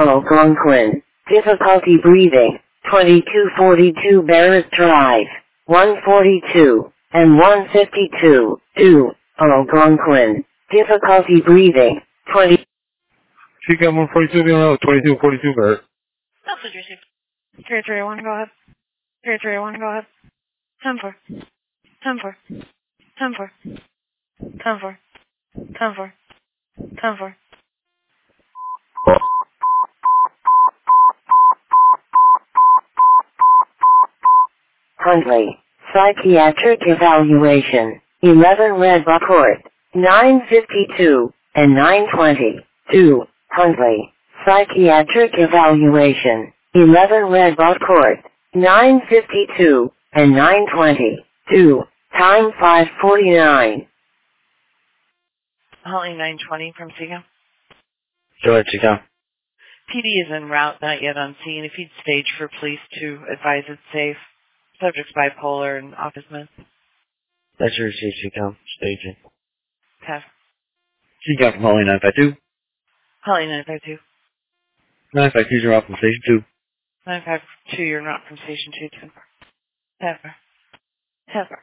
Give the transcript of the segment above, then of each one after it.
Algonquin. Difficulty breathing. 2242 Barrett Drive. 142 and 152. 2. Algonquin. Difficulty breathing. 20. CCAM 142 being out 2242 Barrett. That's what you received. 331, go ahead. 331, go ahead. 10-4. 10-4. 10-4. 10-4. 10-4. 10-4. Huntley. Psychiatric evaluation. 11 Red Court. 952 and 920. 2. Huntley. Psychiatric evaluation. 11 Red Court. 952 and 920. 2. Time 5:49. Holly 920 from CCAM. Go ahead, CCAM. PD is en route, not yet on scene. If you'd stage for police to advise it's safe. Subject's bipolar and office meds. That's your receipt, CCAM. Staging. Pass. CCAM from Holly 952. Holly 952. 952, you're off from station 2. 952, you're not from station 2. Pepper. Pepper.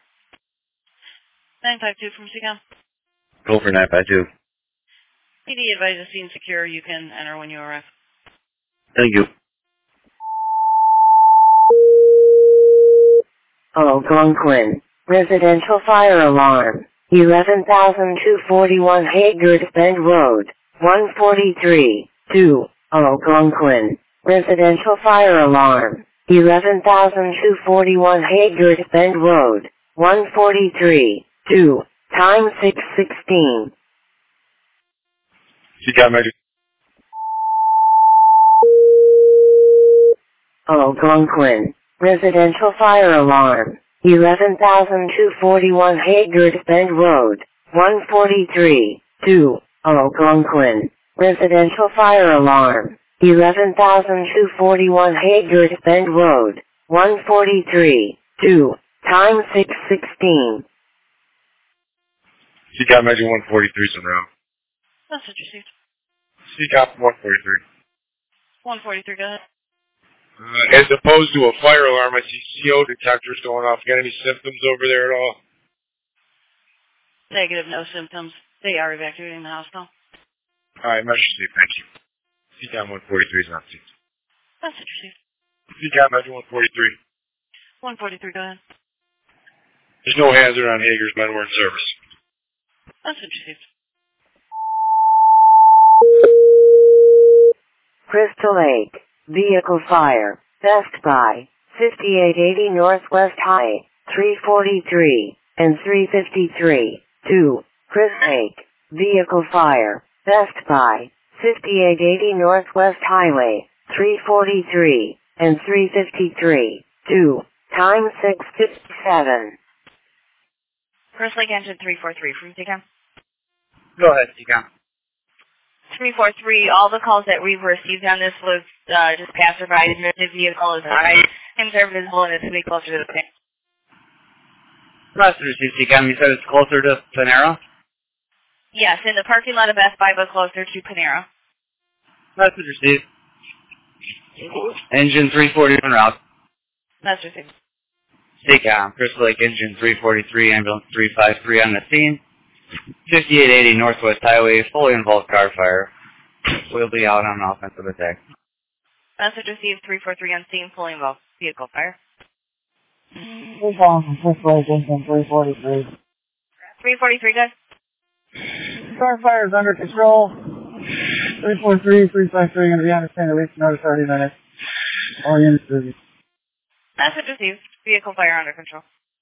952 from CCAM. Go for 952. PD advises scene secure. You can enter when you arrive. Thank you. Algonquin. Residential fire alarm. 11,241 Haggard Bend Road. 143. 2. Algonquin. Residential fire alarm. 11,241 Haggard Bend Road. 143. 2. Time 6:16. CCAM Magic. Algonquin. Residential fire alarm. 11,241 Haggard Bend Road. 143. 2. Algonquin. Residential fire alarm. 11,241 Haggard Bend Road. 143. 2. Time 6:16. CCAM Magic 143 is around. That's what you received. CCAM 143. 143, go ahead. As opposed to a fire alarm, I see CO detectors going off. Got any symptoms over there at all? Negative, no symptoms. They are evacuating the hospital. Alright, Measure C, thank you. CCAM 143 is not seen. That's what you received. CCAM Measure 143. 143, go ahead. There's no hazard on Hager's men were in service. That's what you received. Crystal Lake. Vehicle fire. Best Buy. 5880 Northwest High. 343 and 353. 2. Crystal Lake. Vehicle fire. Best Buy. 5880 Northwest Highway. 343 and 353. 2. Time 6:57. First Lake Engine 343 from CCAM. Go ahead, CCAM. 343, all the calls that we've received on this was just passerby. The vehicle is high, things are visible, and it's way closer to the pit. That's received, CCAM. You said it's closer to Panera? Yes, in the parking lot of Best Buy, but closer to Panera. That's received. Engine 340 en route. That's received. CCAM. Crystal Lake Engine 343, ambulance 353 on the scene. 5880 Northwest Highway, fully involved car fire. We'll be out on an offensive attack. Message received 343 on scene, fully involved vehicle fire. We're calling from Crystal Lake Engine 343. 343, guys. Car fire is under control. 343, 353, going to be on the scene at least another 30 minutes. All units busy. Message received. Vehicle fire under control.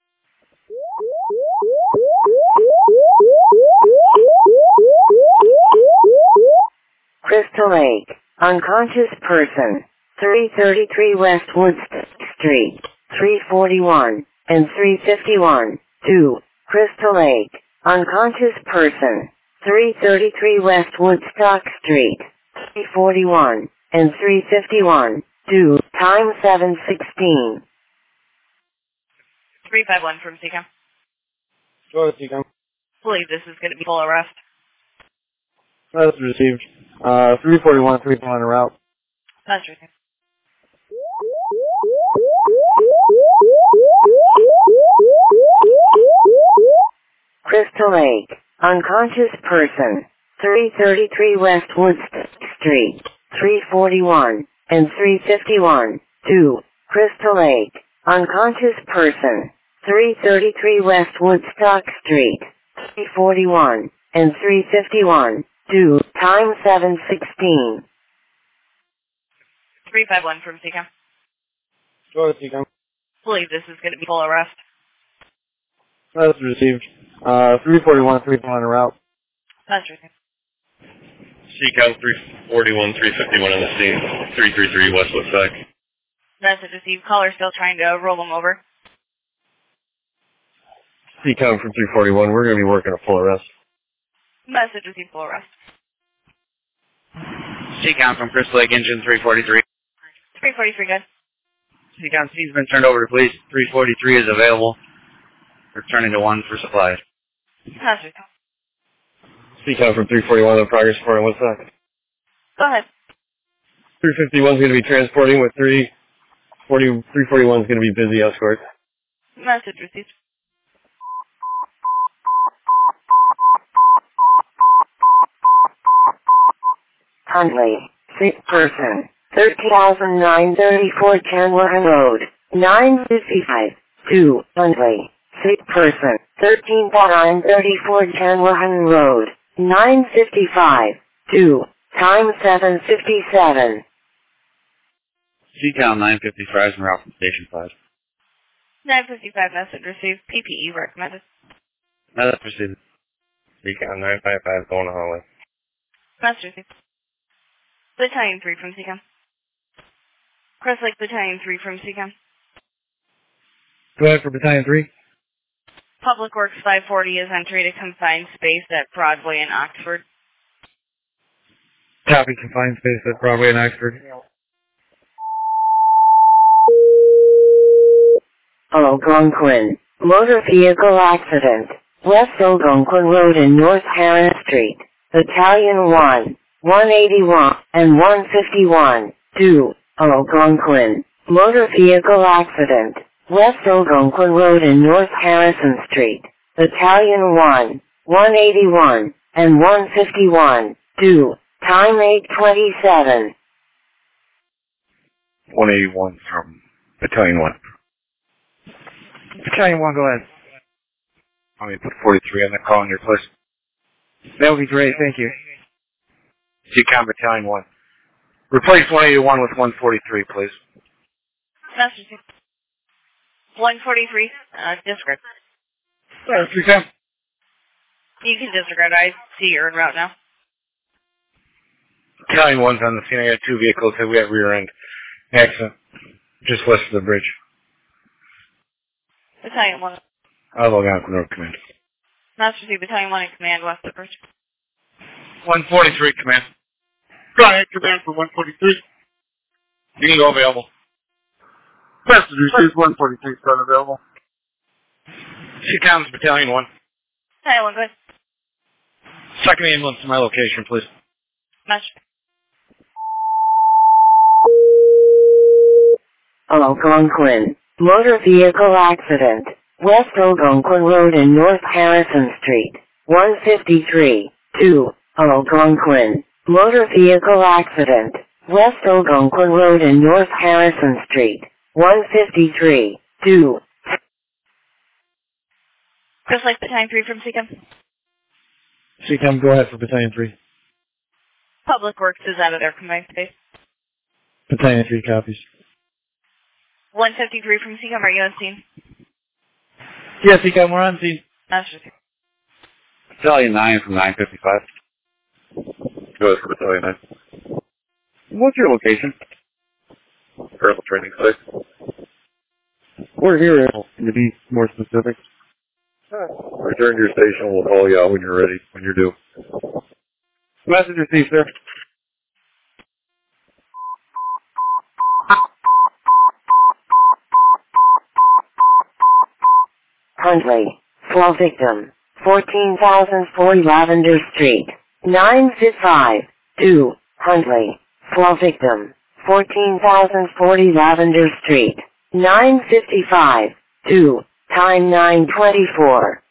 Crystal Lake. Unconscious person. 333 West Woodstock Street. 341 and 351. 2. Crystal Lake. Unconscious person. 333 West Woodstock Street. 341 and 351. 2. Time 7:16. 351 from CCAM. Go ahead, CCAM. Believe this is going to be full arrest. That's received. 341, 341 en route. That's right. Crystal Lake. Unconscious person. 333 West Wood Street. 341 and 351. 2. Crystal Lake. Unconscious person. 333 West Woodstock Street. 341 and 351. 2. Time 7:16. 351 from CCOM. Go ahead, Seacom. Believe this is going to be full arrest. That's received. 341, 341 en route. That's right. CCOM 341, 351 on the scene. 333 West Woodstock. Message received. Caller still trying to roll them over. Seacom from 341, we're going to be working a full arrest. Message received. Full arrest. CCOM from Crystal Lake Engine 343. 343 good. CCOM C's been turned over to police. 343 is available. Returning to 1 for supplies. That's right. Seacom from 341 in progress for Woodstock. Go ahead. 351 is going to be transporting with 341 is going to be busy escort. Message received. Huntley. 6 person. 30,934 Chandler Road. 955. 2. Huntley. 6 person. 13,934 Chandler Road. 955. 2. Time 7:57. CCOM 955 en route from Station 5. 955 message received. PPE recommended. That's received. CCOM 955 going to Holly. Message received. Battalion 3 from CCOM. Crest Lake Battalion 3 from CCOM. Go ahead for Battalion 3. Public Works 540 is entering a confined space at Broadway in Oxford. Copy, confined space at Broadway and Oxford. Algonquin. Motor vehicle accident. West Algonquin Road and North Harris Street. Battalion 1, 181, and 151. 2. Algonquin. Motor vehicle accident. West Algonquin Road and North Harrison Street. Battalion 1, 181, and 151. 2. Time 8:27. 181 from Battalion 1. Battalion 1, go ahead. I'm going to put 43 on the call in your place. That would be great, thank you. CCOM Battalion 1. Replace 181 with 143, please. Message received. 143, disregard. CCOM. You can disregard. I see you're en route now. Battalion 1's on the scene. I got 2 vehicles that we have rear end accident just west of the bridge. Battalion 1. Algonquin Road Command. Message received. Battalion 1 in command west of bridge. 143, command. Go ahead, command for 143. You can go available. Message received 143, start available. CCOM's Battalion 1. Battalion 1, go ahead. Second ambulance to my location, please. Message. Algonquin. Motor vehicle accident. West Algonquin Road and North Harrison Street. 153. 2. Algonquin. Motor vehicle accident. West Algonquin Road and North Harrison Street. 153. 2. Crest Lake Battalion 3 from CCOM. CCOM, go ahead for Battalion 3. Public Works is out of their confined space. Battalion 3 copies. 153 from CCOM, are you on scene? Yes, CCOM, we're on scene. Message received. Battalion 9 from 955. Go ahead for Battalion 9. What's your location? Parallel training site. We're here, to be more specific. Return to your station. We'll call you out when you're ready, when you're due. Message received, sir. Huntley. Fall victim. 14,004 Lavender Street. 955. 2. Huntley. Fall victim. 14,040 Lavender Street. 955. 2. Time 924.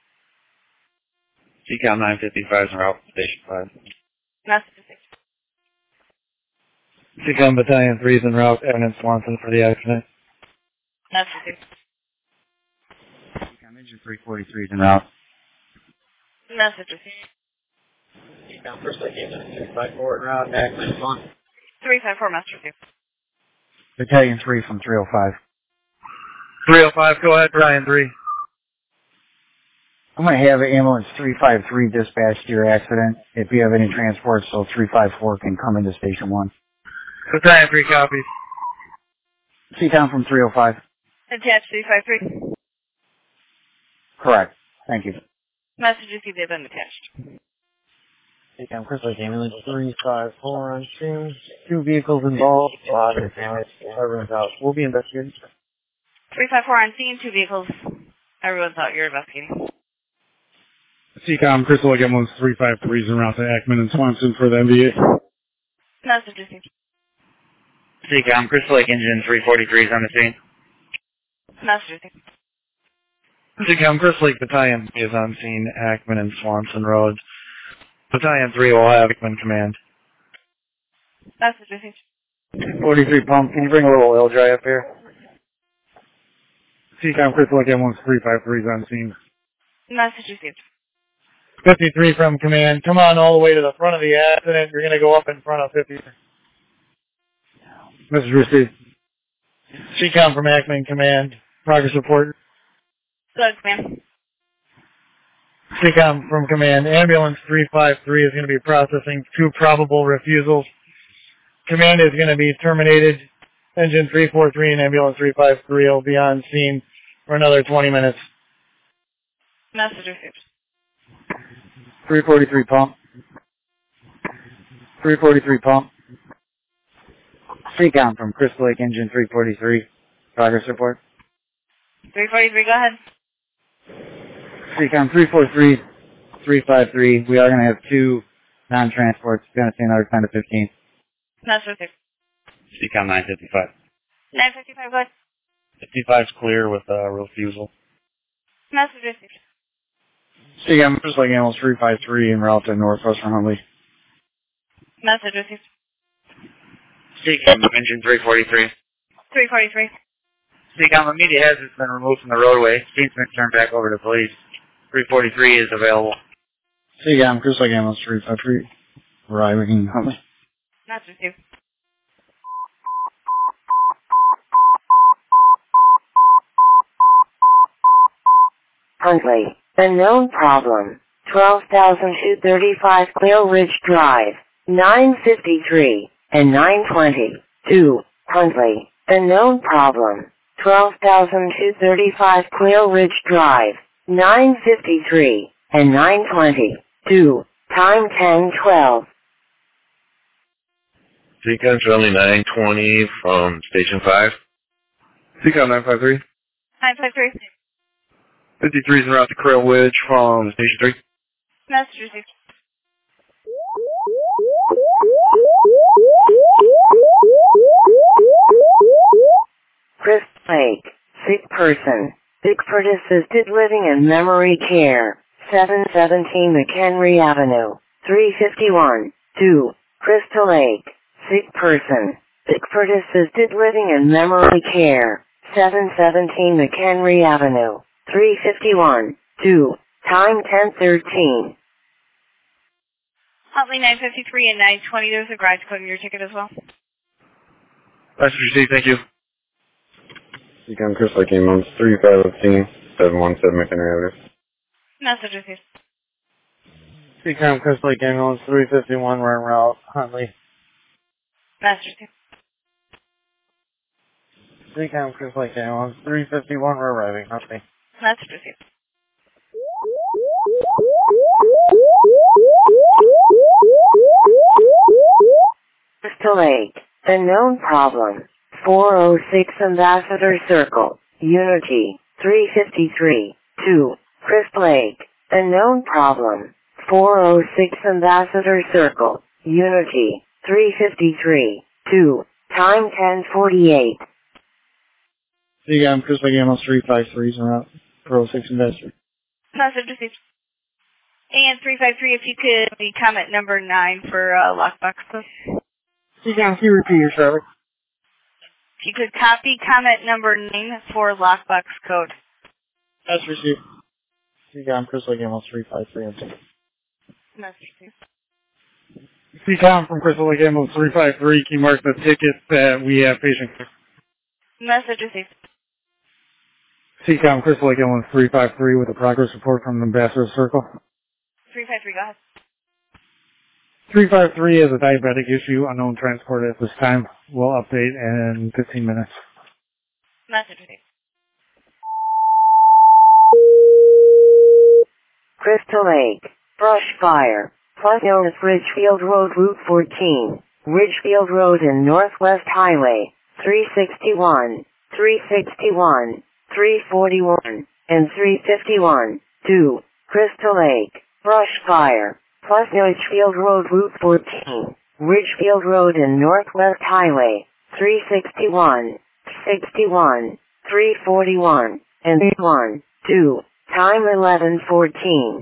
CCOM 955 is en route to Station 5. Message received. CCOM Battalion 3 is en route, Evan Swanson for the accident. Message received. CCOM Engine 343 is en route. Message received. CCOM First Lake Engine 354 en route, Evan Swanson. 354, message received. Battalion 3 from 305. 305, go ahead, Battalion 3. I'm going to have ambulance 353 dispatched to your accident. If you have any transport, so 354 can come into Station 1. Battalion 3 copies. CCOM from 305. Attached 353. Correct. Thank you. Message received, they've been attached. CCOM Crystal Lake Ambulance 354 on scene. 2 vehicles involved. Lot of damage. Everyone's out. We'll be investigating. 354 on scene, 2 vehicles. Everyone's out, you're investigating. CCOM Crystal Lake Ambulance 353 is en route to Ackman and Swanson for the MVA. Message received. CCOM Crystal Lake Engine 343 is on the scene. Message received. CCOM Crystal Lake Battalion is on scene, Ackman and Swanson Roads. Battalion 3 will have Ackman command. Message received. 43 pump, can you bring a little L dry up here? CCOM Crystal Lake Ambulance 353 is on scene. Message received. 53 from command, come on all the way to the front of the accident. You're going to go up in front of 50. Message received. CCOM from Ackman command, progress report. Good, ma'am. CCOM from command, ambulance 353 is going to be processing 2 probable refusals. Command is going to be terminated. Engine 343 and ambulance 353 will be on scene for another 20 minutes. Message received. 343 pump. 343 pump. CCOM from Crystal Lake Engine 343. Progress report. 343, go ahead. CCOM 343, 353. We are going to have 2 non-transports. Going to see another 10 to 15. Message received. CCOM 955. 955, go ahead. 55 is clear with refusal. Message received. CCOM Crystal Lake Ambulance 353 en route to Northwestern Huntley. Message received. CCOM Engine 343. 343. CCOM immediate hazard has been removed from the roadway. Scene's been turned back over to police. 343 is available. CCOM Crystal Lake Ambulance 353. Arriving in Huntley. Message received. Huntley. Unknown problem. 12,235 Quail Ridge Drive. 953 and 920. 2. Huntley. Unknown problem. 12,235 Quail Ridge Drive. 953 and 920. 2. Time 10:12. CCOM Charlie 920 from Station 5. CCOM 953. 953. 53 is en route to Quail Ridge from Station 3. Message received. Chris Lake. Sick person. Bickford assisted living and memory care. 717 McHenry Avenue. 351. 2. Crystal Lake. Sick person. Bickford assisted living and memory care. 717 McHenry Avenue. 351. 2. Time 10:13. Huntley 953 and 920. There's a garage code in your ticket as well. Message received, thank you. CCOM Crystal Lake Ambulance 3515 717 McHenry Avenue. Message received. CCOM Crystal Lake Ambulance 351, we're en route, Huntley. Message received. CCOM Crystal Lake Ambulance 351, we're arriving, Huntley. Message received. Crystal Lake. Unknown problem. 406 Ambassador Circle. Unity. 353. 2. Crystal Lake. Unknown problem. 406 Ambassador Circle. Unity. 353. 2. Time 10:48. CCOM Crystal Lake Ambulance 353s en route for 06 Investor. Message received. And 353, if you could be comment number 9 for lockbox code. CCOM, can you repeat your Charlie? If you could copy comment number 9 for lockbox code. That's received. CCOM Crystal Lake Ambulance 353. Message received. CCOM from Crystal Lake Ambulance 353, can you mark the ticket that we have patient? Message received. CCOM Crystal Lake Ambulance 353 with a progress report from Ambassador Circle. 353, go ahead. 353 has a diabetic issue, unknown transport at this time. We'll update in 15 minutes. Message received. Crystal Lake. Brush fire. Plus known as Ridgefield Road Route 14. Ridgefield Road and Northwest Highway. 361, 361, 341, and 351. 2. Crystal Lake. Brush fire. Plus Ridgefield Road Route 14. Ridgefield Road and Northwest Highway. 361, 61, 341, and 1. 2. Time 11:14.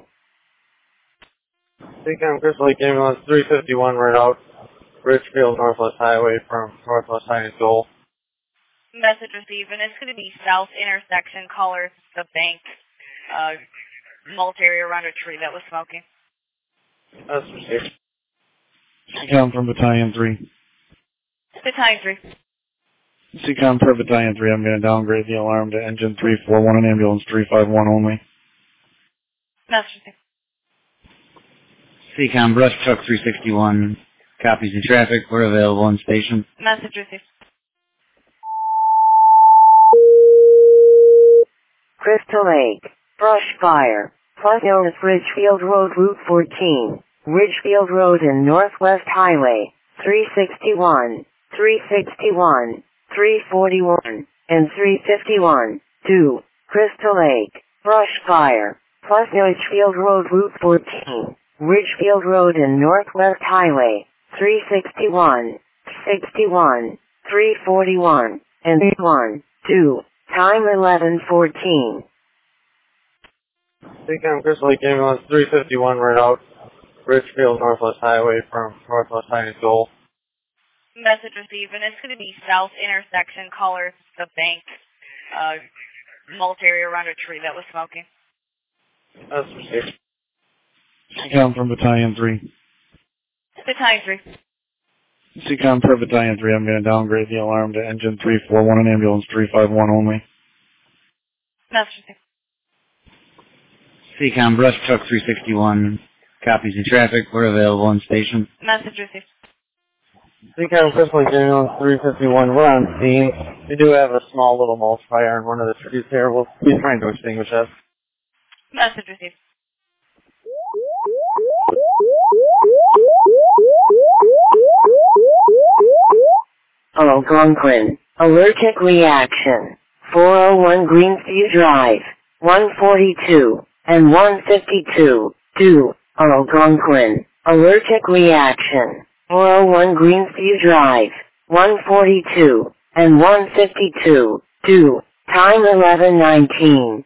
CCOM Crystal Lake Ambulance 351, right out Richfield Northwest Highway from Northwest High and Goal. Message received, and it's going to be south intersection, caller, the bank, multi area around a tree that was smoking. That's received. CCOM from Battalion 3. Battalion 3. CCOM per Battalion 3, I'm going to downgrade the alarm to engine 341 and ambulance 351 only. Message received. CCOM Brush Truck 361, copies in traffic, we're available in station. Message received. Crystal Lake. Brush fire. Plus known as Ridgefield Road Route 14. Ridgefield Road and Northwest Highway. 361, 361, 341, and 351. 2. Crystal Lake. Brush fire. Plus Ridgefield Road Route 14. Ridgefield Road and Northwest Highway. 361, 61, 341, and 1. 2. Time 11:14. CCOM Crystal Lake Ambulance 351, right out Richfield Northwest Highway from Northwest High and Goal. Message received, and it's going to be south intersection, caller, the bank, multi area around a tree that was smoking. That's received. CCOM from Battalion 3. Battalion 3. CCOM per Battalion 3, I'm going to downgrade the alarm to engine 341 and ambulance 351 only. Message received. CCOM Brush Truck 361, copies in traffic, we're available in station. Message received. CCOM Crystal Lake Ambulance 351, we're on scene. We do have a small little mulch fire in one of the trees here. We'll be trying to extinguish that. Message received. Algonquin. Allergic reaction. 401 Greenview Drive. 142 and 152. 2. Algonquin. Allergic reaction. 401 Greenview Drive. 142 and 152. 2. Time 11:19.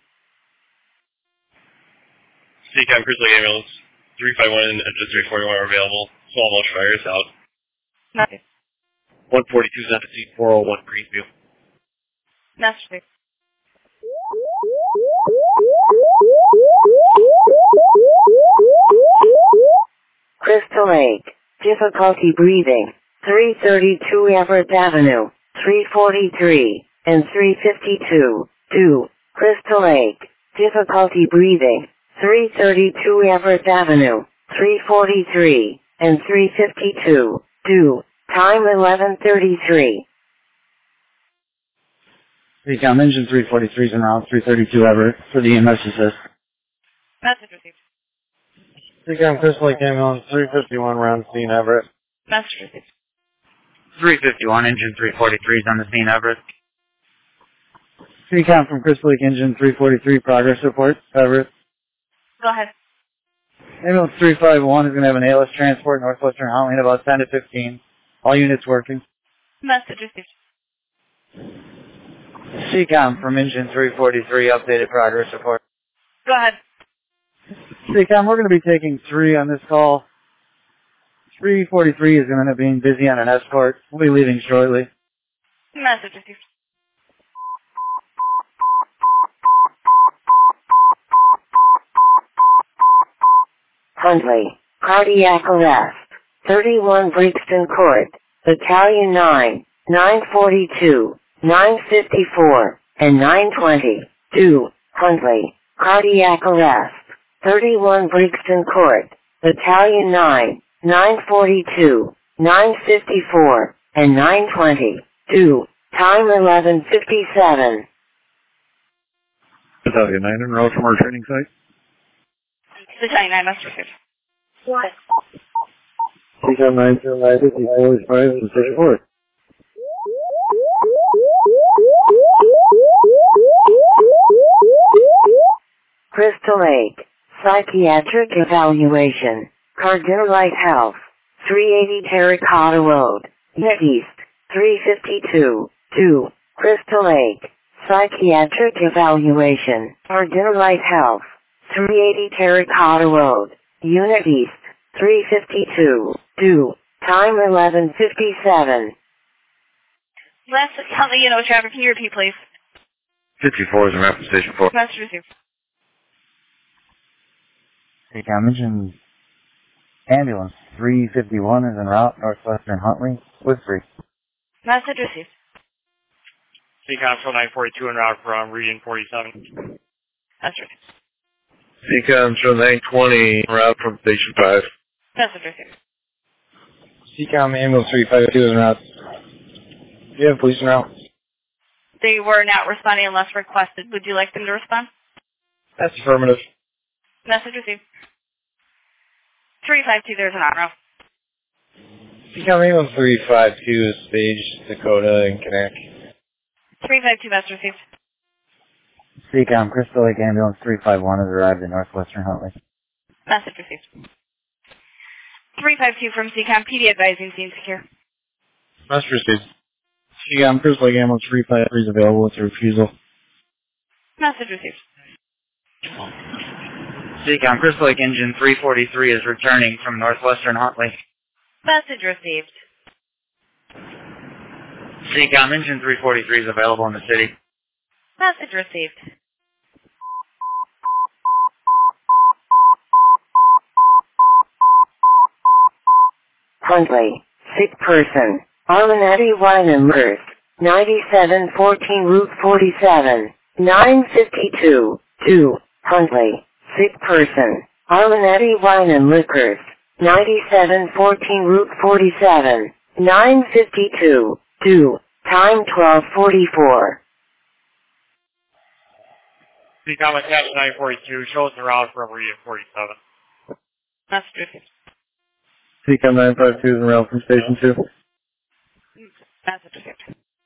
CCOM Crystal Lake Ambulance 351 and engine 341 are available. Small mulch fire is out. Message. 142 is on the scene, 401 Greenview. Message received. Crystal Lake. Difficulty breathing. 332 Everett Avenue. 343 and 352. 2. Crystal Lake. Difficulty breathing. 332 Everett Avenue. 343 and 352. 2. Time 11:33. CCOM engine 343 is en route 332 Everett for the EMS assist. Message received. CCOM Crystal Lake Ambulance 351, we're on scene, Everett. Message received. 351, engine 343 is on the scene, Everett. CCOM from Crystal Lake engine 343, progress report, Everett. Go ahead. Ambulance 351 is going to have an ALS transport Northwestern Holland about 10 to 15. All units working. Message received. CCOM from Engine 343, updated progress report. Go ahead. CCOM, we're going to be taking 3 on this call. 343 is going to end up being busy on an escort. We'll be leaving shortly. Message received. Huntley, cardiac arrest. 31 Brixton Court, Battalion 9, 942, 954, and 920. 2. Huntley, cardiac arrest. 31 Brixton Court, Battalion 9, 942, 954, and 920. 2. Time 11:57. Battalion 9 en route from our training site. Battalion 9, message received. What? CCOM 90950, Highway 5, and Station 4. Crystal Lake, psychiatric evaluation. Cardinal Lighthouse, 380 Terracotta Road, Net East, 352. 2. Crystal Lake, psychiatric evaluation. Cardinal Lighthouse, 380 Terracotta Road, Unit East, 352. 2. Time 11:57. Last count that you know, traffic. Can you repeat, please? 54 is en route from Station 4. Message received. CCOM, Engine Ambulance 351 is en route, Northwestern Huntley, with 3. Message received. CCOM 942 en route from Region 47. Message received. CCOM show 920 en route from Station 5. Message received. CCOM Ambulance 352 is en route. Do you have police en route? They were not responding unless requested. Would you like them to respond? That's affirmative. Message received. 352, there's an on-row. CCOM Ambulance 352 is Stage, Dakota, and Connect. 352, message received. CCOM Crystal Lake Ambulance 351 has arrived in Northwestern Huntley. Message received. 352 from CCOM, PD advising scene secure. Message received. CCOM Crystal Lake Ambulance 353 is available with a refusal. Message received. CCOM Crystal Lake Engine 343 is returning from Northwestern Huntley. Message received. CCOM Engine 343 is available in the city. Message received. Huntley, sick person. Arminetti Wine and Liquors, 9714 Route 47, 952. 2. Huntley, sick person. Arminetti Wine and Liquors, 9714 Route 47, 952. 2. Time 12:44. CCOM attached 942 shows en route from Region 47. Message received. CCOM 952 is en route from Station 2. Message received.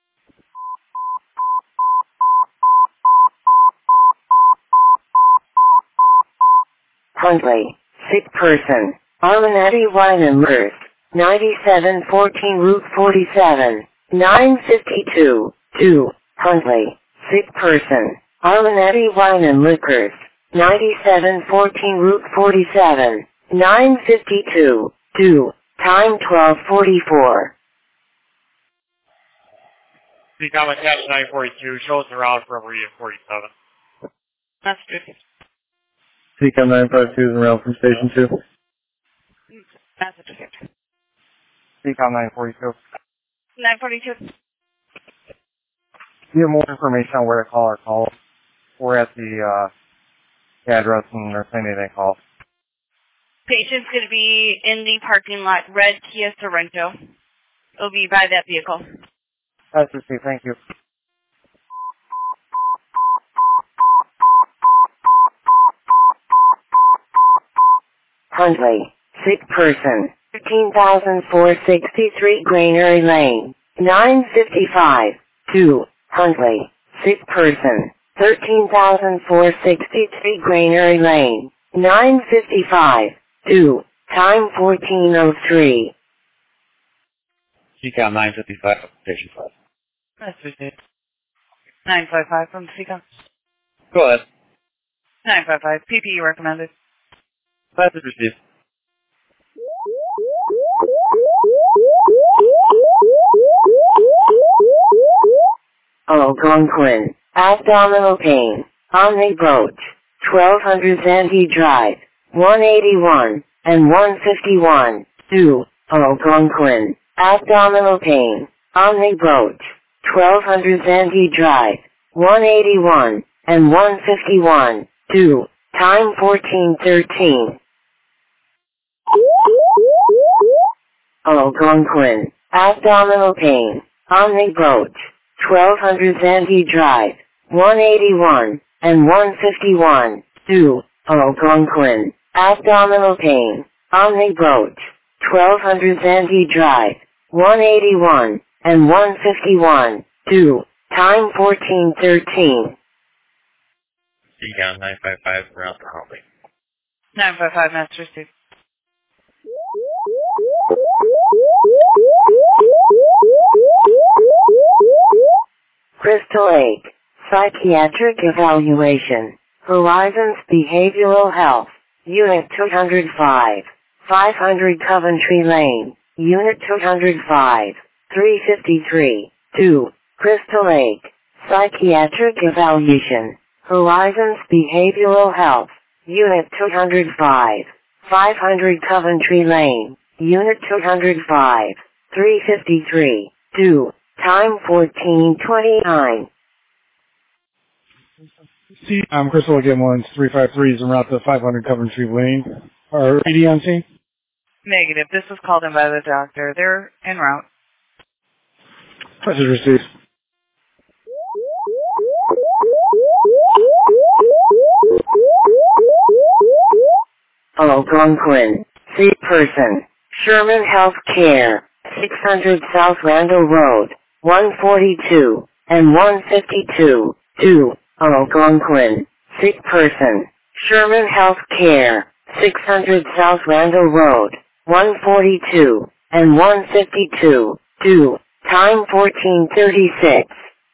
Huntley, sick person. Arminetti Wine and Liquors, 9714 Route 47, 952. 2. Huntley, sick person. Arminetti Wine and Liquors, 9714 Route 47, 952. 2. Time 12:44. CCOM attached 942 shows en route from Region 47. Message received. CCOM 952 is en route from Station 2. Message received. CCOM 942. 942. Do you have more information on where to call our call? We're at the address and they're saying they call. Patient's going to be in the parking lot, red Kia Sorento. It'll be by that vehicle. That's received, thank you. Huntley, sick person. 13,463 Granary Lane, 955. 2. Huntley, sick person. 13,463 Granary Lane, 955. 2. Time 14:03. CCOM 955 from Station 5. Message received. 955 from CCOM. Go ahead. 955, PPE recommended. Message received. Algonquin, abdominal pain, Omniboach, 1200 Zante Drive, 181, and 151, 2, Algonquin, abdominal pain, Omniboach, 1200 Zante Drive, 181, and 151, 2, time 1413. Algonquin, abdominal pain, Omniboach, 1200 Zante Drive, 181, and 151, 2, Algonquin, abdominal pain, Omniboach, 1200 Zante Drive, 181, and 151, 2, time 1413. CCOM 955 around the hallway. 955, message received. Crystal Lake, psychiatric evaluation, Horizons Behavioral Health, Unit 205, 500 Coventry Lane, Unit 205, 353, 2, Crystal Lake, psychiatric evaluation, Horizons Behavioral Health, Unit 205, 500 Coventry Lane, Unit 205, 353, 2, time 1429. Crystal Lake Ambulance 353 is en route to 500 Coventry Lane. Are PD on scene? Negative. This was called in by the doctor. They're en route. Message received. Algonquin, sick person, Sherman Health Care, 600 South Randall Road, 142, and 152, 2, Algonquin, sick person, Sherman Health Care, 600 South Randall Road, 142, and 152, 2, time 1436.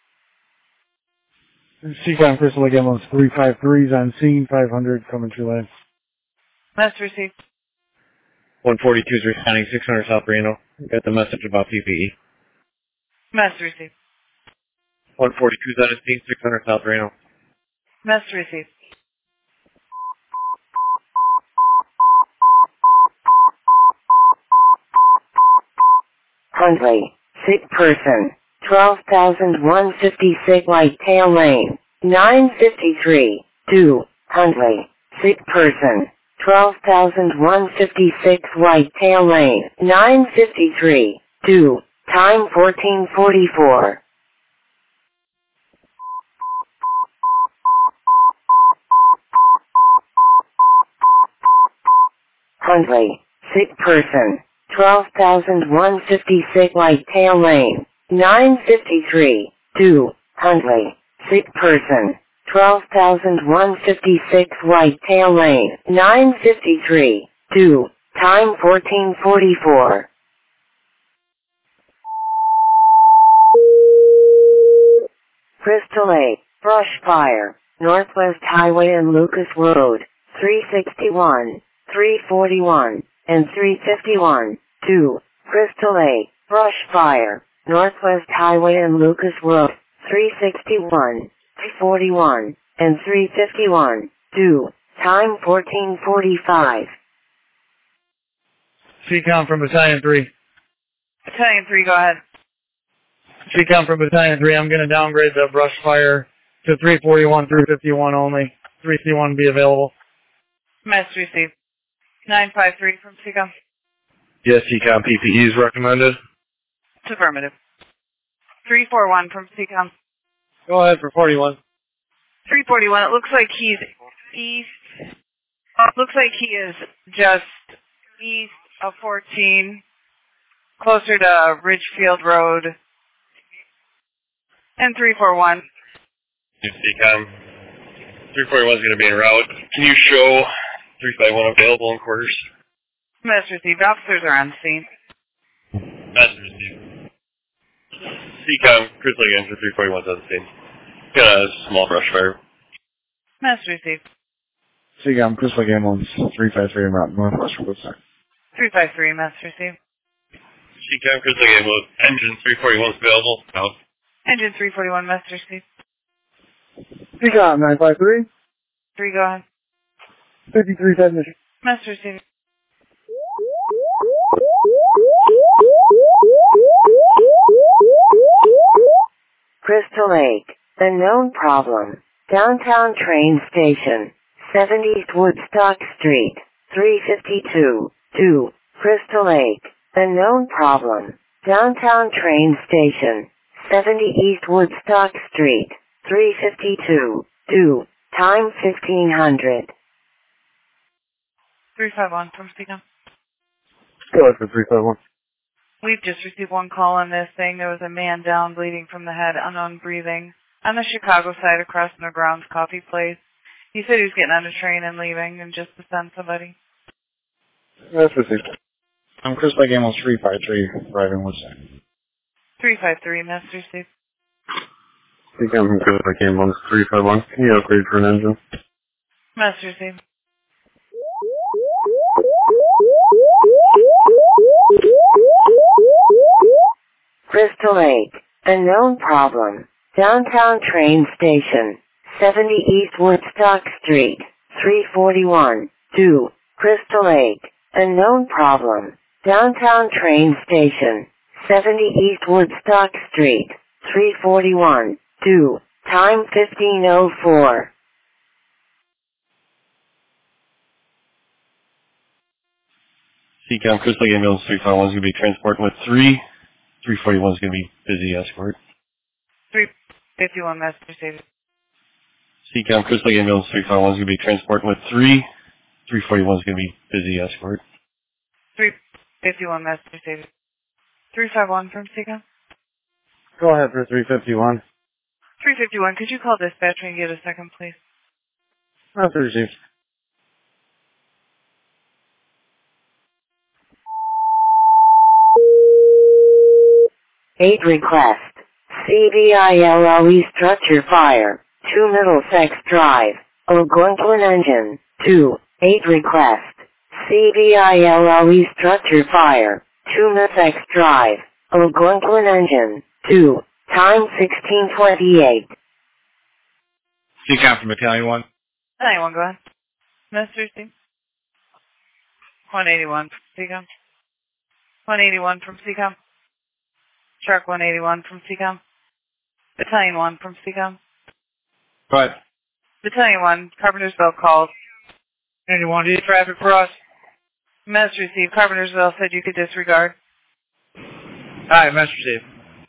CCOM Crystal Lake Ambulance 353 is on scene, 500 Coventry Lane. Message received. 142 is responding 600 South Reno. Got the message about PPE. Message received. 142 is on scene, 600 South Reno. Message received. Huntley, sick person, 12,156 Whitetail Lane, 953, 2, Huntley, sick person, 12,156 Whitetail Lane, 953, 2, time 1444. Huntley, sick person, 12,156 Whitetail Lane, 953, 2, Huntley, sick person, 12,156 Whitetail Lane, 953, 2, time 1444. Crystal Lake, brush fire, Northwest Highway and Lucas Road, 361, 341, and 351, 2, Crystal Lake, brush fire, Northwest Highway and Lucas Road, 361, 341, and 351, 2, time 1445. CCOM from Battalion 3. Battalion 3, go ahead. CCOM from Battalion 3, I'm going to downgrade the brush fire to 341, 351 only. 351 be available. Message received. 953 from CCOM. Yes, CCOM PPE is recommended. It's affirmative. 341 from CCOM. Go ahead for 41. 341, it looks like he's east. Looks like he is just east of 14, closer to Ridgefield Road. And 341. CCOM. 341 is going to be en route. Can you show 351 available in quarters? Message received. Officers are on scene. Message received. CCOM, Chris Lake Engine 341's on the scene. Got a small brush fire. Master received. CCOM, Chris Lake Ambulance 353 en route northwest from Woodstock. 353, master received. CCOM, Chris Lake Ambulance, Engine 341's available. Out. Engine 341, master received. CCOM 953. 3, go ahead. 53 technician. Master received. Crystal Lake, the known problem. Downtown train station, 70 East Woodstock Street, 352, 2, Crystal Lake, the known problem. Downtown train station, 70 East Woodstock Street, 352, 2, time 1500. 351 from CCOM. Go ahead for 351. We've just received one call on this thing. There was a man down bleeding from the head, unknown breathing, on the Chicago side across from the Grounds Coffee Place. He said he was getting on a train and leaving and just to send somebody. That's received. I'm Chris Lake Ambulance 353, driving Woodstock. 353, master received. CCOM from Chris Lake Ambulance 351. Can you upgrade for an engine? Master received. Crystal Lake, the known problem. Downtown train station, 70 East Woodstock Street, 341, 2, Crystal Lake, the known problem. Downtown train station, 70 East Woodstock Street, 341, 2, time 1504. CCOM, Chris Lake Ambulance 351's going to be transporting with 3. 341's going to be busy escort. 351, master received. CCOM, Chris Lake Ambulance 351's going to be transporting with 3. 341's going to be busy escort. 351, master received. 351 from CCOM. Go ahead for 351. 351, could you call dispatcher and get a second, please? Master received. Eight request. CBILLE structure fire. 2 Middlesex Drive. Algonquin engine. 2. 8 request. CBILLE structure fire. 2 Middlesex Drive. Algonquin engine. 2. Time 1628. CCOM from Battalion 1. 91, go ahead. Master received. 181 from CCOM. 181 from CCOM. Shark 181 from CCOM. Battalion 1 from CCOM. Go ahead. Battalion 1, Carpentersville called. Anyone need traffic for us? Master received. Carpentersville said you could disregard. Alright, master received.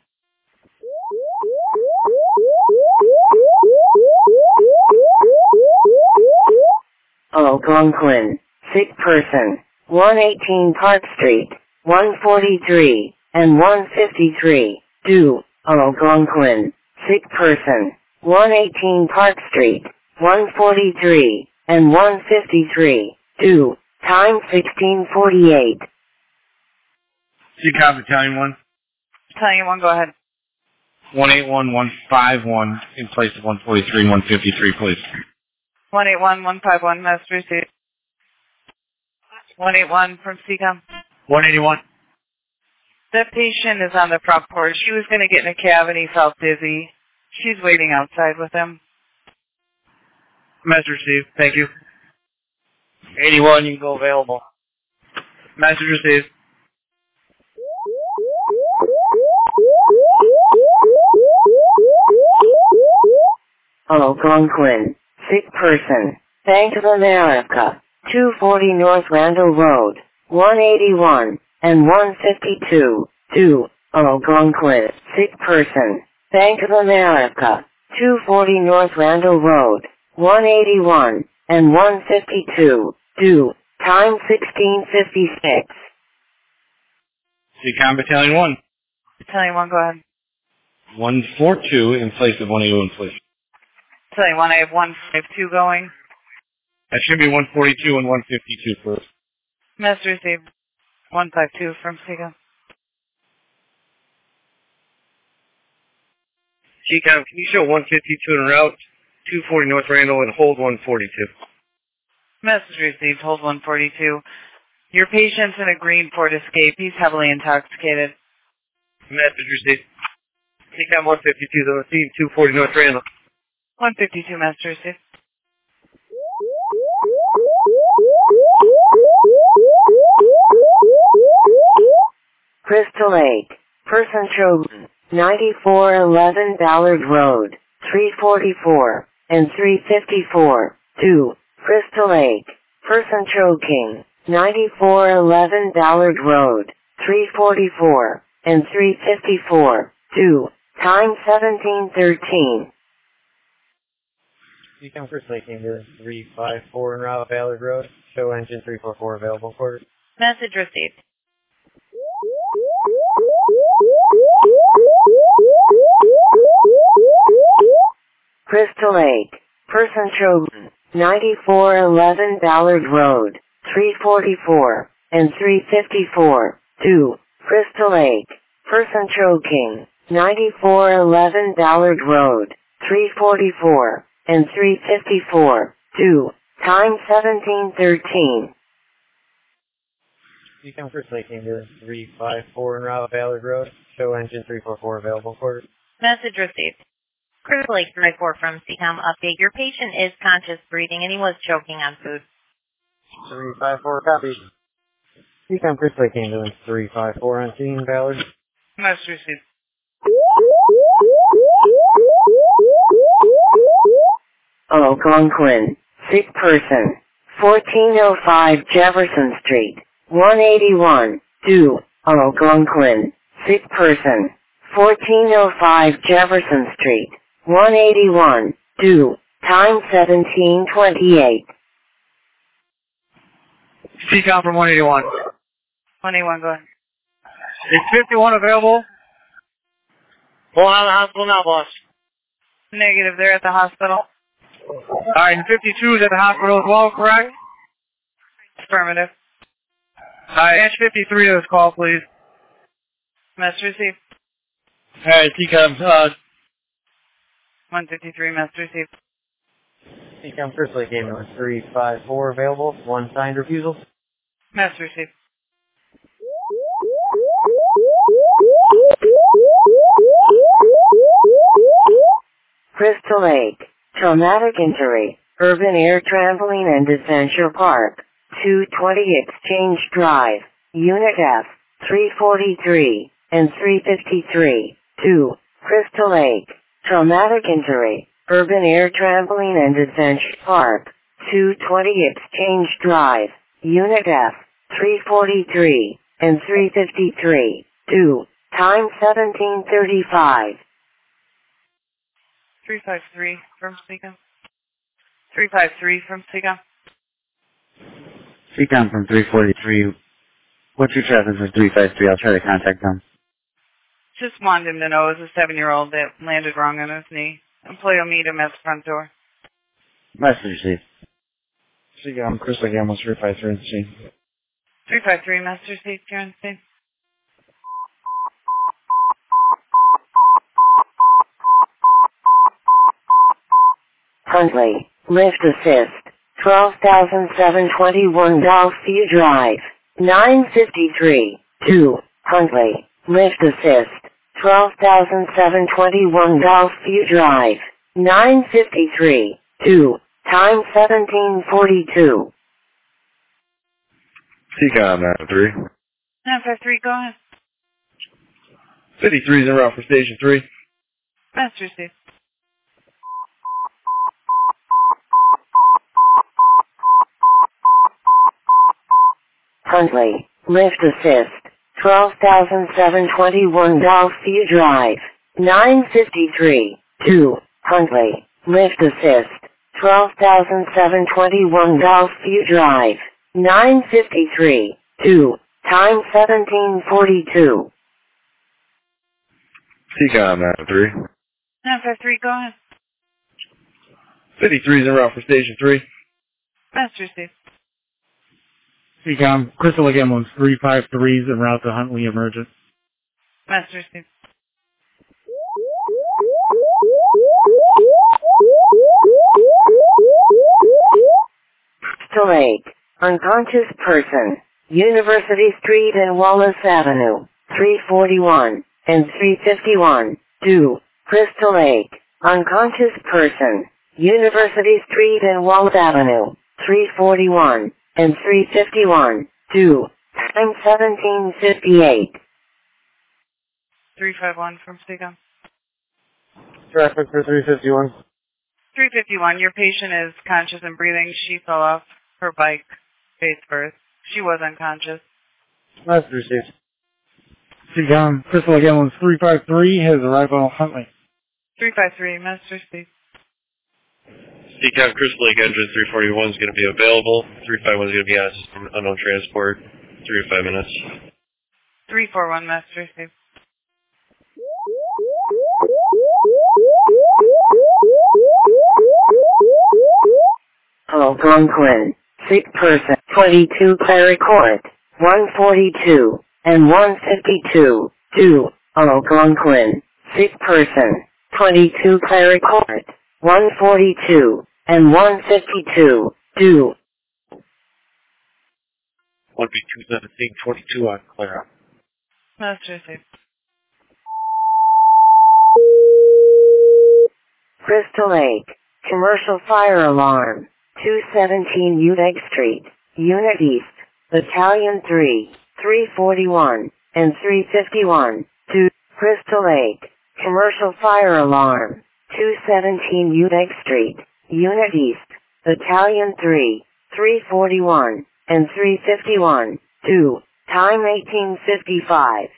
Algonquin. Sick person. 118 Park Street. 143. And 153, 2, Algonquin, sick person, 118 Park Street, 143, and 153, 2, time 1648. CCOM Battalion 1. Battalion 1, go ahead. 181, 151 in place of 143 and 153, please. 181, 151, master received. 181 from CCOM. 181. That patient is on the front porch. She was going to get in a cab and he felt dizzy. She's waiting outside with him. Master received. Thank you. 81, you can go available. Master received. Algonquin, sick person, Bank of America, 240 North Randall Road, 181. And 152, 2, Algonquin, sick person, Bank of America, 240 North Randall Road, 181, and 152, 2, time 1656. CCOM Battalion 1. Battalion 1, go ahead. 142 in place of 181, please. Battalion 1, I have 152 going. That should be 142 and 152, please. Master received. 152 from CCOM. TCOM, can you show 152 en route, 240 North Randall, and hold 142? Message received, hold 142. Your patient's in a Greenport escape. He's heavily intoxicated. Message received. TCOM 152 is on the scene, 240 North Randall. 152, message received. Crystal Lake, person chosen, 9411 Ballard Road, 344 and 354, 2, Crystal Lake, person choking, 9411 Ballard Road, 344 and 354, 2, time 1713. TCOM Crystal Lake, ambulance 354 en route, Ballard Road, show engine 344 available quarters. Message received. Crystal Lake, person chosen, 9411 Ballard Road, 344 and 354, 2, Crystal Lake, person choking, 9411 Ballard Road, 344 and 354, 2, time 1713. TCOM Crystal Lake, ambulance 354 en route, Ballard Road, show engine 344 available quarters. Message received. Crystal Lake 34 from CCOM update. Your patient is conscious breathing and he was choking on food. 354 copy. TCOM Crystal Lake, ambulance 354 on scene, Ballard. Message received. Algonquin, sick person, 1405 Jefferson Street, 181, 2, Algonquin, sick person, 1405 Jefferson Street, 181, 2, time 1728. CCOM from 181. 181, go ahead. Is 51 available? Going out of the hospital now, boss. Negative, they're at the hospital. Alright, and 52 is at the hospital as well, correct? Affirmative. Alright, Edge 53 to this call, please. Message received. Alright, TCOM, 153, message received. TCOM Crystal Lake, ambulance 354 available, one signed refusal. Message received. Crystal Lake, traumatic injury, Urban Air Trampoline and Adventure Park, 220 Exchange Drive, Unit F, 343 and 353, 2, Crystal Lake, traumatic injury, Urban Air Trampoline and Adventure Park, 220 Exchange Drive, Unit F, 343 and 353, 2, time 1735. 353 from CCOM. 353 from CCOM. CCOM from 343. What's your traffic for 353? I'll try to contact them. Just wanted him to know it was a 7-year-old that landed wrong on his knee. Employee will meet him at the front door. Message received. CCOM Crystal Lake, ambulance 353 on the scene. 353, message received, you're on the scene. Huntley, lift assist, 12,721 Golfview Drive, 953, 2, Huntley, lift assist, 12,721 Golfview Drive, 953, 2, time 1742. TCOM 953. 953, go ahead. 53 is en route for Station 3. Message received. Huntley, lift assist, 12,721 Golfview Drive, 953, 2, Huntley, lift assist, 12,721 Golfview Drive, 953, 2, time 1742. TCOM 953. 953, go ahead. 53 is en route for Station 3. Message received. CCOM, Crystal Lake ambulance 353 is en route to Huntley Emergent. Message received. Crystal Lake, unconscious person, University Street and Wallace Avenue, 341 and 351. 2. Crystal Lake, unconscious person, University Street and Wallace Avenue, 341 and 351. 2. Time 1758. 351 from Seacom. Traffic for 351. 351, your patient is conscious and breathing. She fell off her bike face first. She was unconscious. Message received. Seacom, Crystal Lake Ambulance 353 has arrived on Huntley. 353, Master Steve. Seacom, Crystal Lake Engine 341 is going to be available. 351 is going to be on system unknown transport. 3 to 5 minutes. 341, Master Steve. Algonquin, sick person, 22 Clary Court, 142 and 152. 2. Algonquin, sick person, 22 Clary Court, 142 and 152. 2. 1B217, 22 on Clara. Master Steve. Crystal Lake, commercial fire alarm, 217 Utex Street, Unit East, Battalion 3, 341 and 351. 2. Crystal Lake, commercial fire alarm, 217 Utex Street, Unit East, Battalion 3, 341 and 351. 2. Time 1855.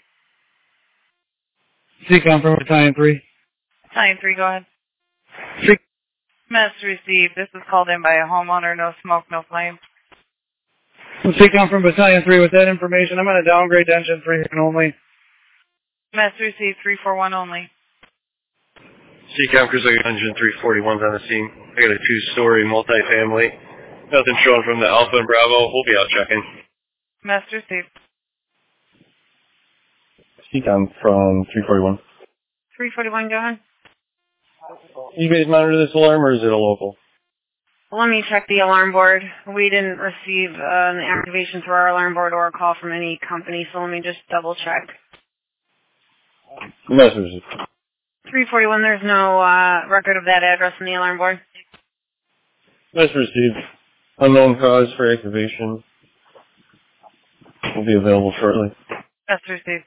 Seacom from Battalion 3. Battalion 3, go ahead. Message received. This is called in by a homeowner. No smoke, no flame. Seacom from Battalion 3 with that information. I'm going to downgrade to Engine 3 only. Message received. 341 only. Seacom, Crystal Lake Engine 341's on the scene. I got a 2-story multifamily. Nothing showing from the Alpha and Bravo. We'll be out checking. Message received. Seacom from 341. 341, go ahead. You guys monitor this alarm, or is it a local? Let me check the alarm board. We didn't receive an activation through our alarm board or a call from any company, so let me just double check. Message. 341, there's no record of that address in the alarm board. Message received. Unknown cause for activation. Will be available shortly. Message received.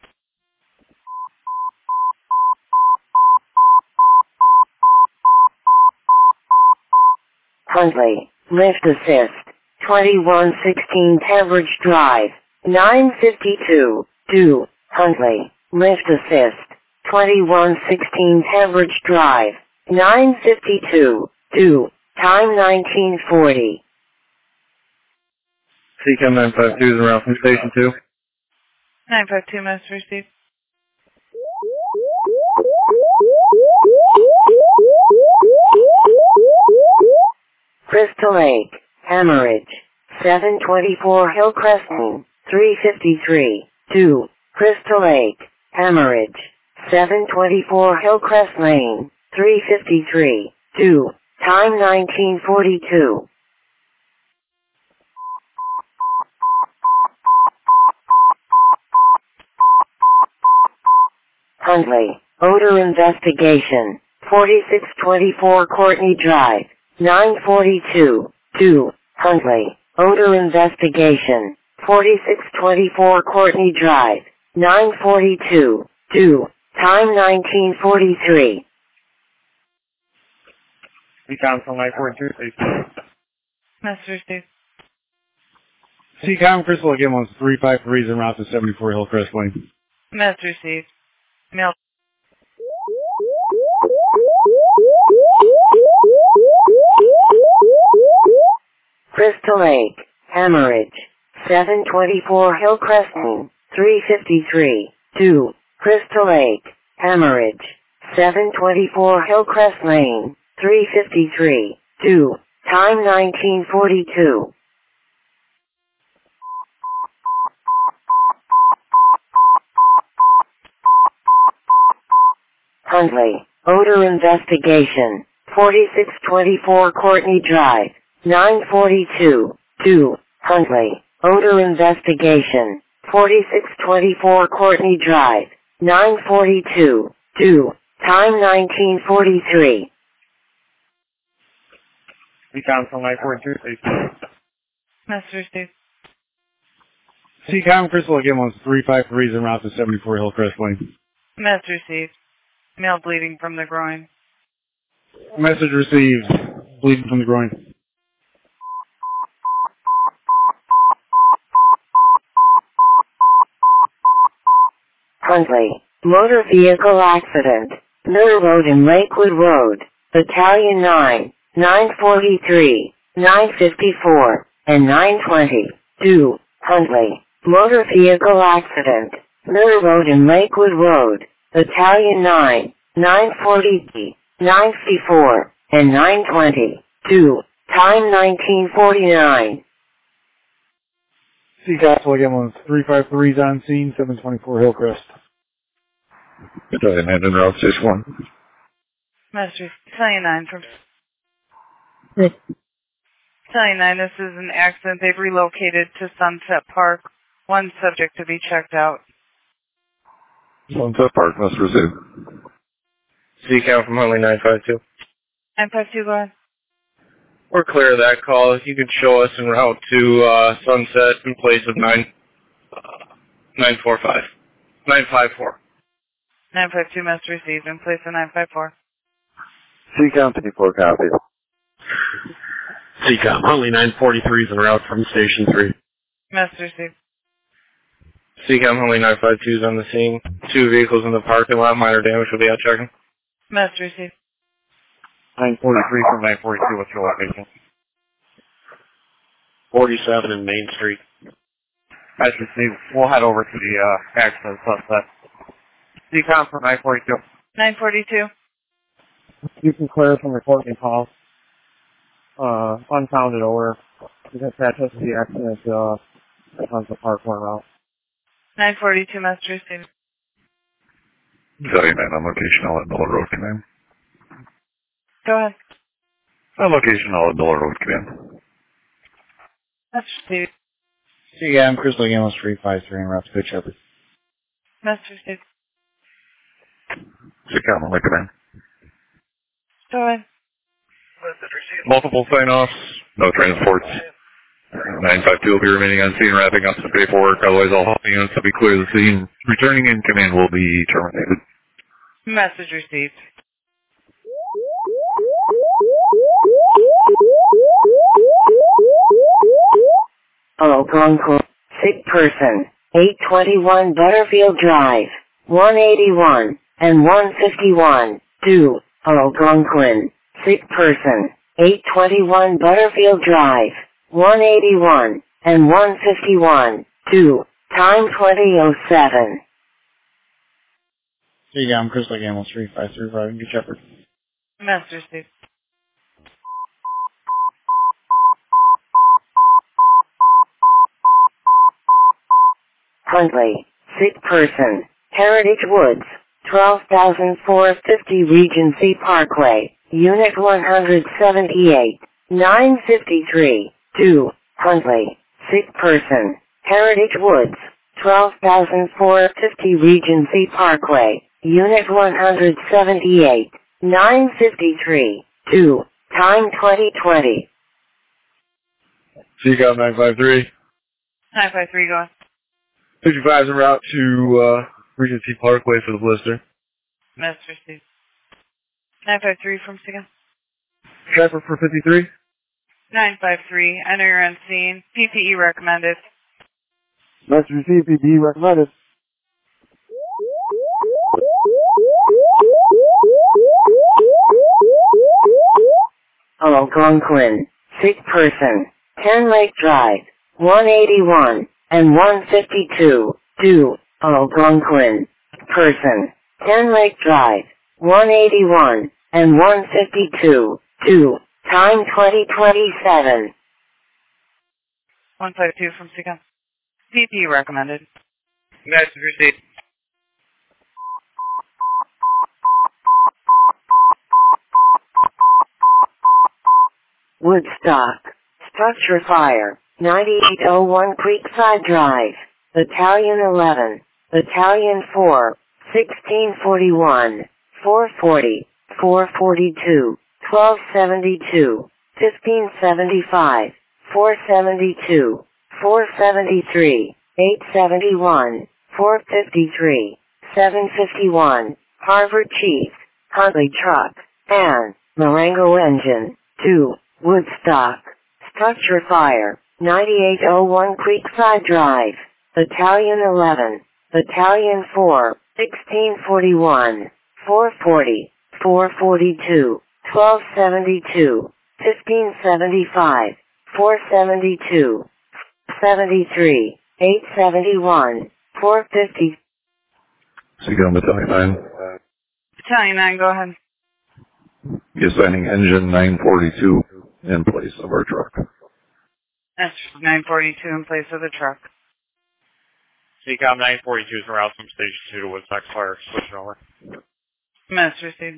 Huntley, lift assist, 2116 Tavridge Drive, 952. 2. Huntley, lift assist, 2116 Tavridge Drive, 952. 2. Time 1940. Seacom 952 is around from Station 2. 952, message received. Crystal Lake, hemorrhage, 724 Hillcrest Lane, 353. 2. Crystal Lake, hemorrhage, 724 Hillcrest Lane, 353. 2. Time 1942. Huntley, odor investigation, 4624 Courtney Drive, 942. 2. Huntley, odor investigation, 4624 Courtney Drive, 942. 2. Time 1943. Seacom from 942. Message received. Seacom, Crystal Lake Ambulance 353 is en route to 74 Hillcrest Lane. Message received. Mail. Crystal Lake, hemorrhage, 724 Hillcrest Lane, 353. 2. Crystal Lake, hemorrhage, 724 Hillcrest Lane, 353. 2. Time 1942. Huntley, odor investigation, 4624 Courtney Drive, 942. 2, Huntley. Odor investigation. 4624 Courtney Drive. 942. 2. Time 1943. CCOM from 942, Steve. Master Steve. CCOM, Crystal again was 353 is en route to 74 Hillcrest Lane. Master Steve. Male bleeding from the groin. Message received. Bleeding from the groin. Huntley. Motor vehicle accident. Miller Road and Lakewood Road. Battalion 9. 943. 954. And 920. 2. Huntley. Motor vehicle accident. Miller Road and Lakewood Road. Battalion 9. 943. 954. And 920. 2. Time 1949. CCOM again was 353 is on scene, 724 Hillcrest. Battalion 9 en route, 61. Master Battalion 9 from... Battalion 9, this is an accident. They've relocated to Sunset Park. One subject to be checked out. Sunset Park, must receive. CCOM from Huntley 952. 952, go ahead. We're clear of that call. If you could show us en route to Sunset in place of 945. 954. 952, Master received in place of 954. CCOM 54 copy. CCOM, Huntley 943 is en route from Station 3. Master received. CCOM Huntley 952 is on the scene. 2 vehicles in the parking lot. Minor damage will be out checking. Master received. 943 from 942, what's your location? 47 in Main Street. Master Steve, we'll head over to the accident Sunset. CCOM from 942. 942. You can clear from reporting call. Unfounded odor. You can attach us to the accident at Sunset Park one route. 942, Master received. Battalion 9 on location, all at Miller Road Command. Go ahead. On location, all at Miller Road Command. Master received. CCOM, Crystal again was 353 en route to Good Shepherd. Master received. CCOM on the command. Go ahead. Multiple sign-offs, no transports. 952 will be remaining on scene, wrapping up some paperwork. Otherwise, all holding units will be clear of the scene. Returning in command will be terminated. Message received. Algonquin. Sick person. 821 Butterfield Drive. 181 and 151. 2. Algonquin. Sick person. 821 Butterfield Drive. 181 and 151. 2. Time 20:07. CCOM, Crystal again was 353 driving Good Shepherd. Master received. Huntley. Sick person. Heritage Woods. 12,450 Regency Parkway. Unit 178. 953. 2. Huntley. Sick person. Heritage Woods. 12,450 Regency Parkway. Unit 178. 953. 2. Time 2020. CCOM 953. 953, go ahead. 55 en route to Regency Parkway for the blister. Master received. 953 from Siga. Trapper for 53. 953, enter your on scene. PPE recommended. Master received, PPE recommended. Algonquin. Sick person. 10 Lake Drive. 181 and 152. 2. Algonquin. Person. 10 Lake Drive. 181 and 152. 2. Time 20:27. 152 from Siga. PPE recommended. Master received. Woodstock. Structure fire. 9801 Creekside Drive, Battalion 11, Battalion 4, 1641, 440, 442, 1272, 1575, 472, 473, 871, 453, 751, Harvard Chief, Huntley Truck, and Marengo Engine, 2, Woodstock. Structure fire, 9801 Creekside Drive, Battalion 11, Battalion 4, 1641, 440, 442, 1272, 1575, 472, 73, 871, 450. Seagull Battalion 9. Battalion 9, go ahead. Assigning engine 942 in place of our truck. That's 942 in place of the truck. CCOM 942 is en route from Station 2 to Woodstock Fire. Switching over. Message received.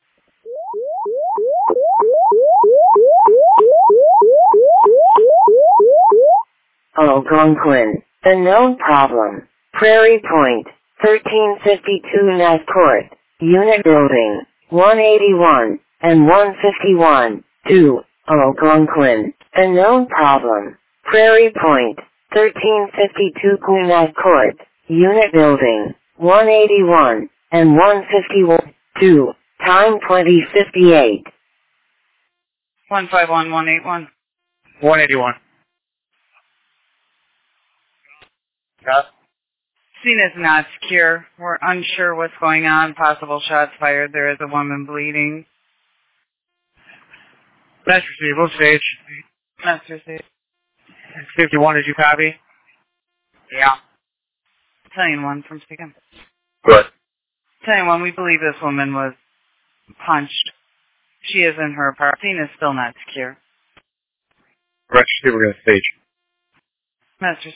Algonquin, the known problem. Prairie Point, 1352 Knife Court, Unit Building, 181, and 151, 2, Algonquin, the known problem. Prairie Point, 1352 Knife Court, Unit Building, 181, and 151, 2, time 2058. 151, 181. 181. Got it. Scene is not secure. We're unsure what's going on. Possible shots fired. There is a woman bleeding. Message received. We'll stage. Message received. 51, did you copy? Yeah. Battalion 1 from speaking. Good. Battalion 1, we believe this woman was punched. She is in her apartment. Scene is still not secure. Correct. We're going to stage. Message.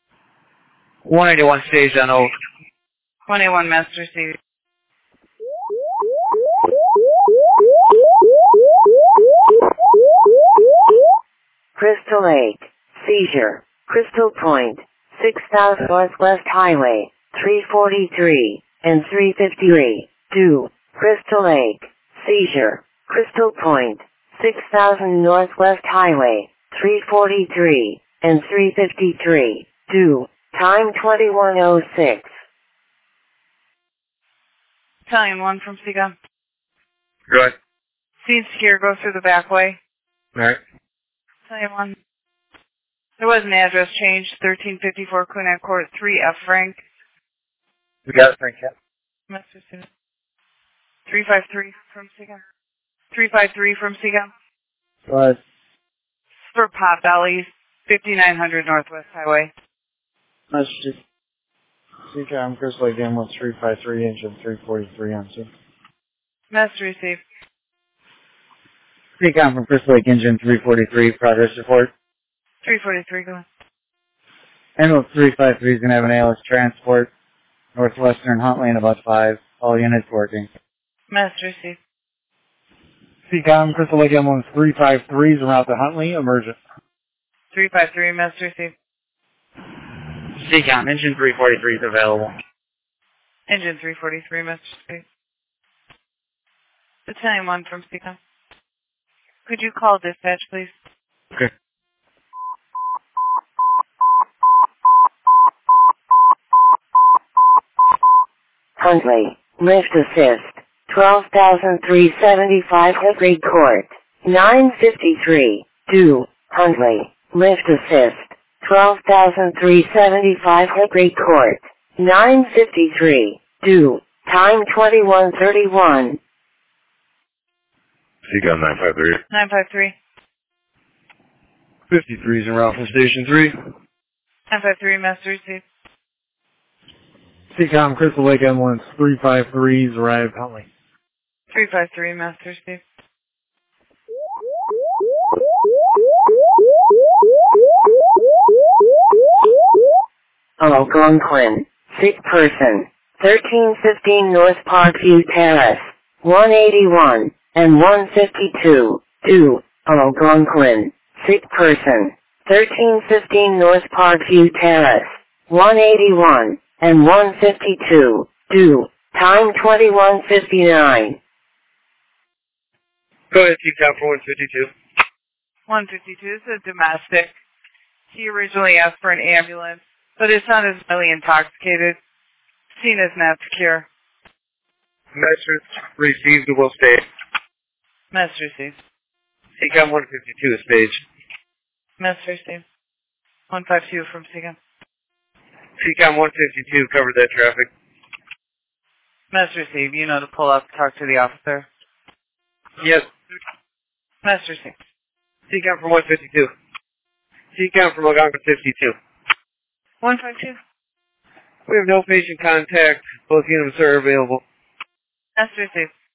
181 stage on oath. 181 message received. Crystal Lake, seizure, Crystal Point, 6000 Northwest Highway, 343, and 353, 2, Crystal Lake, seizure, Crystal Point, 6000 Northwest Highway, 343, and 353, 2, time 2106. Battalion 1 from Seagull. Good. Scene secure, go through the back way. Alright. Battalion 1. There was an address change, 1354 Quinnet Court, 3F Frank. We got it, Frank, yeah. Message received. 353 from Seagull. 353 from Seagull. Go ahead. For Pot Bellies, 5900 Northwest Highway. Message. CCOM Crystal Lake Ambulance 353, engine 343 on scene. Message received. CCOM from Crystal Lake engine 343, progress report. 343, go ahead. Ambulance 353 is going to have an ALS transport, Northwestern Huntley in about 5. All units working. Message received. CCOM Crystal Lake Ambulance 353 is en route to Huntley, emergent. 353, message received. CCOM, engine 343 is available. Engine 343, message received. Battalion 1 from CCOM. Could you call dispatch, please? Okay. Huntley, lift assist, 12,375 Hickory Court, 953, 2, Huntley, lift assist, 12,375 Hickory Court, 953, 2, time 2131. Seagull 953. 953. 53 is en route from Station 3. 953, message received. CCOM Crystal Lake Ambulance 353 is arrived Huntley. 353, message received. Algonquin, sick person, 1315 North Parkview Terrace, 181, and 152, 2, Algonquin, sick person, 1315 North Parkview Terrace, 181, and 152, due, time 21:59. Go ahead, TCAP for 152. 152 is a domestic. He originally asked for an ambulance, but his son is highly intoxicated. Scene is not secure. Message received will stay. Message received. TCAP 152 is staged. Message received. 152 from CCAM. TCAM 152 covered that traffic. Message received. You know to pull up, talk to the officer. Yes. Message received. TCAM from 152. TCAM from Algonquin 52. 152. We have no patient contact. Both units are available. Message received.